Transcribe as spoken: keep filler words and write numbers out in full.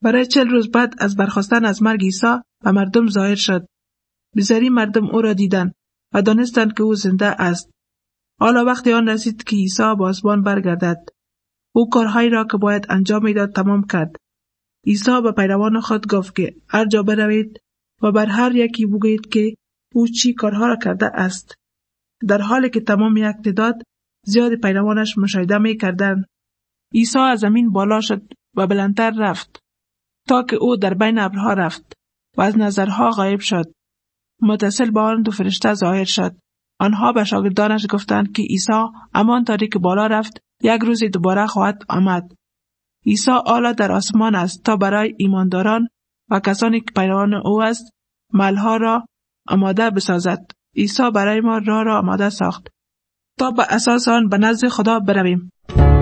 برای چهل روز بعد از برخاستن از مرگ عیسی و مردم ظاهر شد. بسیاری مردم او را دیدند و دانستند که او زنده است. حالا وقتی آن رسید که عیسی به آسمان برگردد. او کارهایی را که باید انجام میداد تمام کرد. عیسی به پیروان خود گفت که هر جا بروید و بر هر یکی بگویید که او چی کارها را کرده است. در حالی که تمام یک تعداد زیاد پیروانش مشاهده می کردند. عیسی از زمین بالا شد و بلندتر رفت تا که او در بین ابرها رفت و از نظرها غایب شد. متصل با آن دو فرشته ظاهر شد. آنها به شاگردانش گفتند که عیسی همان طوری که بالا رفت یک روز دوباره خواهد آمد. عیسی حالا در آسمان است تا برای ایمانداران و کسانی که پیروان او است محلها را آماده بسازد. عیسی برای ما راه را آماده ساخت تا به اساس آن به نزد خدا برویم.